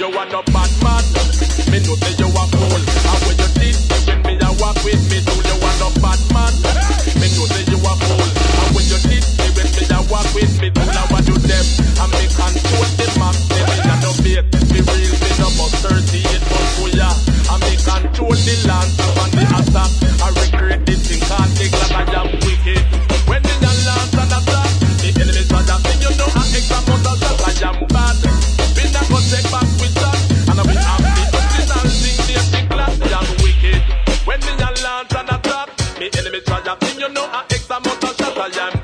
you are no bad man. Me know say you a fool. And when you did me when me a walk with me, do you are no bad man. Me know say you a fool. And when you did me when me a walk with me, do you want do them? And me control the map. Me a no bait. Me real me no must 38 months for ya. And me control the land and the attack. I regret this thing can't take that I am wicked. When me a land and attack, the enemy try to think you know I extra amount of that I am bad. Me not go take back with that. And I will have the original thing they think glass I am wicked. When me a land and attack, the enemy try to think you know I extra amount of that I am